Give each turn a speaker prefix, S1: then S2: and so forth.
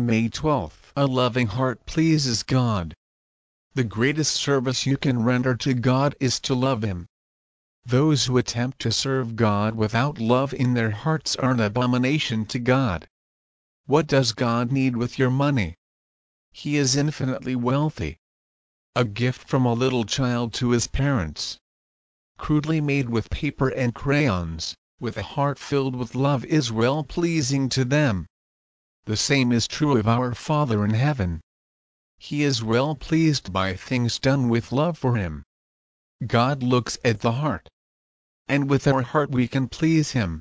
S1: May 12. A loving heart pleases God. The greatest service you can render to God is to love Him. Those who attempt to serve God without love in their hearts are an abomination to God. What does God need with your money? He is infinitely wealthy. A gift from a little child to his parents, crudely made with paper and crayons, with a heart filled with love, is well pleasing to them. The same is true of our Father in heaven. He is well pleased by things done with love for Him. God looks at the heart. And with our heart we can please Him.